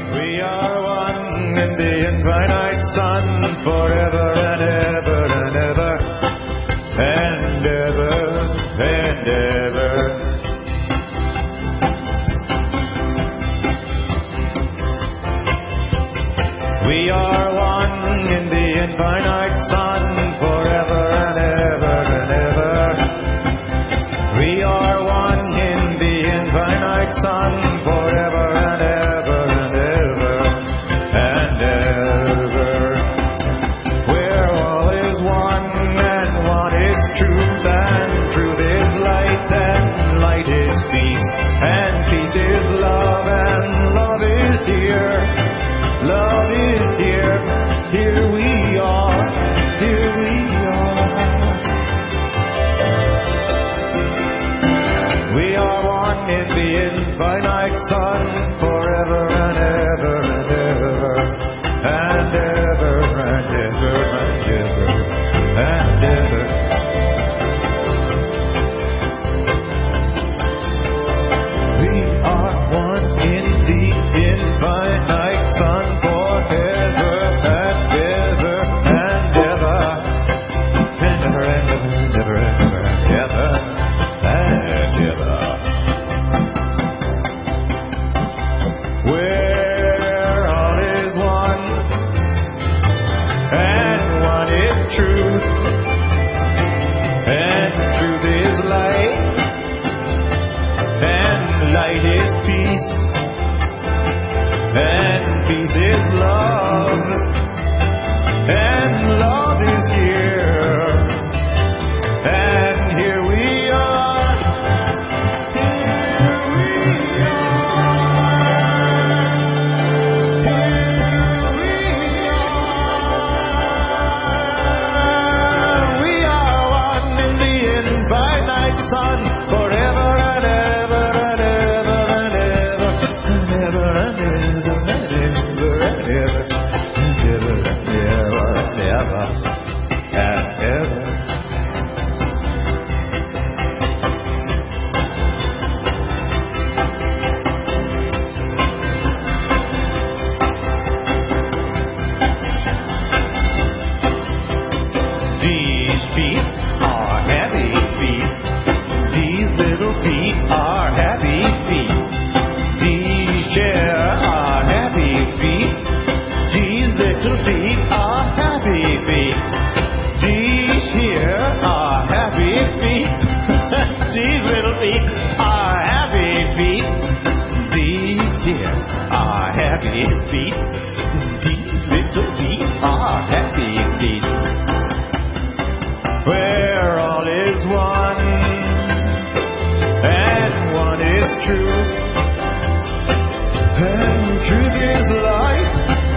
We are one in the infinite Son, forever and ever and ever and ever and ever. We are one in the infinite Son, forever and ever and ever. We are one in the infinite Son, forever and ever and ever and ever. Where all is one and one is truth, and truth is light, and light is peace, and peace is love, and love is here. Love is here. Here we are. Here we are. We are one in the infinite Son, forever and ever and ever and ever and ever and ever and ever. We are one in the infinite Son, forever and ever and ever and ever and ever and ever and ever. Where all is one and one is truth, and truth is light, and light is peace, and peace is love, and love is here, and here we are. Son, forever and ever and ever and ever and ever and ever and ever and ever and ever and ever. These feet are heavy feet. These little feet are happy feet. These here are happy feet. These little feet are happy feet. These here are happy feet. These little feet are happy feet. These here are happy feet. These little feet are happy feet. Where all is one and one is true, and truth is light,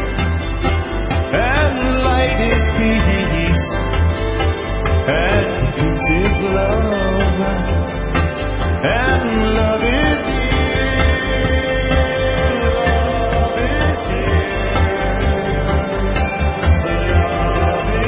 and light is peace, and peace is love, and love is here, love is here, love is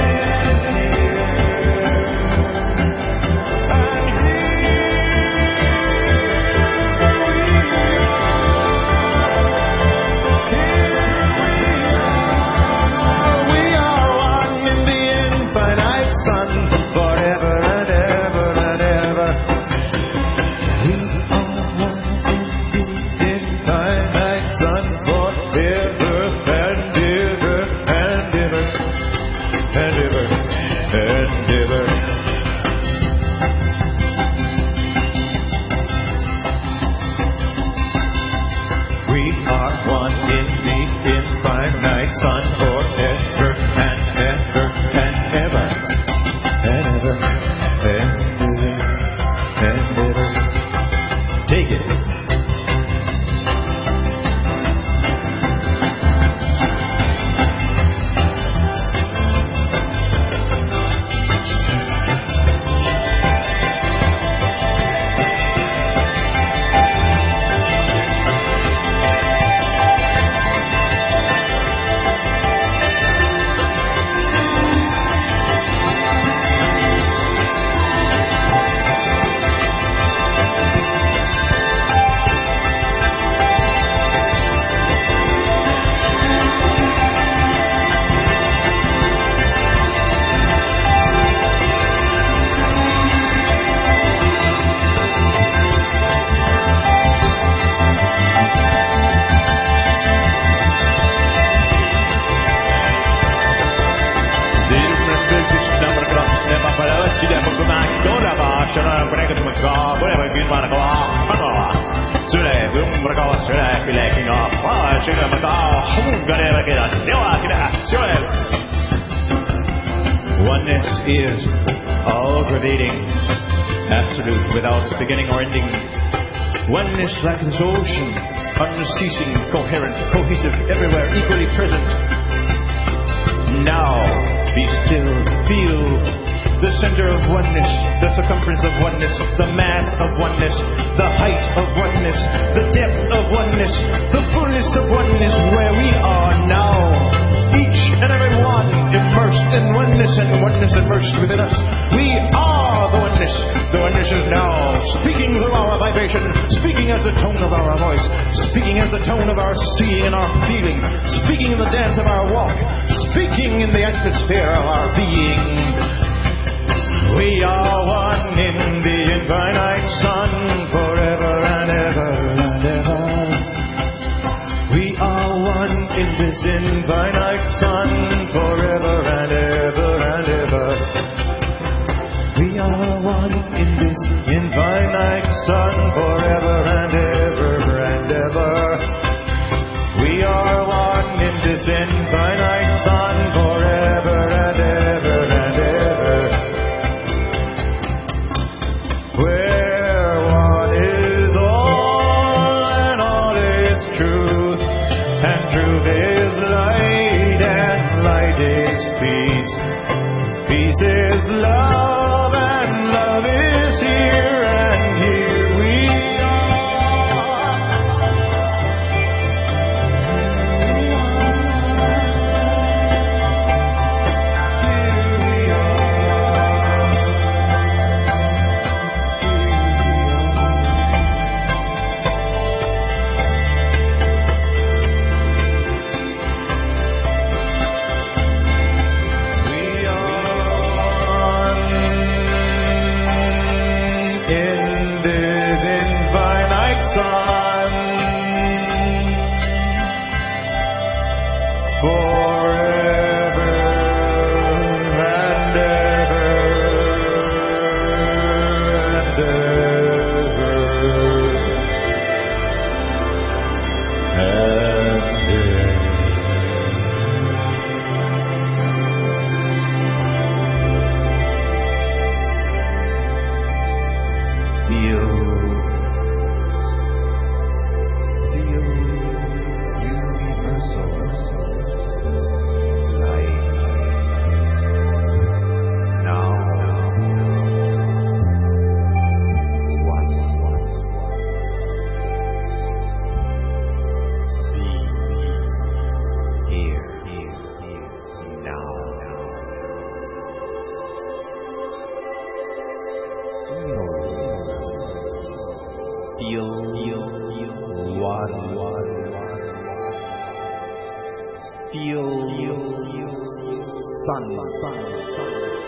Son, forever and ever and ever. We are one in the infinite Son, forever and ever and ever and ever and ever. We are one in the infinite Son, forever and ever and ever. And ever, and ever. Take it. Oneness is all-pervading, absolute, without beginning or ending. Oneness like this ocean, unceasing, coherent, cohesive, everywhere, equally present. Now, be still, feel the center of oneness, the circumference of oneness, the mass of oneness, the height of oneness, the depth of oneness, the fullness of oneness, where we are now. Each and every one immersed in oneness, and oneness immersed within us. We are the oneness. The oneness is now speaking through our vibration, speaking as the tone of our voice, speaking as the tone of our seeing and our feeling, speaking in the dance of our walk, speaking in the atmosphere of our being. We are one in the infinite sun, forever and ever and ever. We are one in this infinite sun, forever and ever and ever. We are one in this infinite sun, forever and ever and ever. We are one in this infinite sun, forever and ever and ever. Where one is all and all is truth, and truth is light and light is peace. Peace is love and love is here, and here we Feel sun.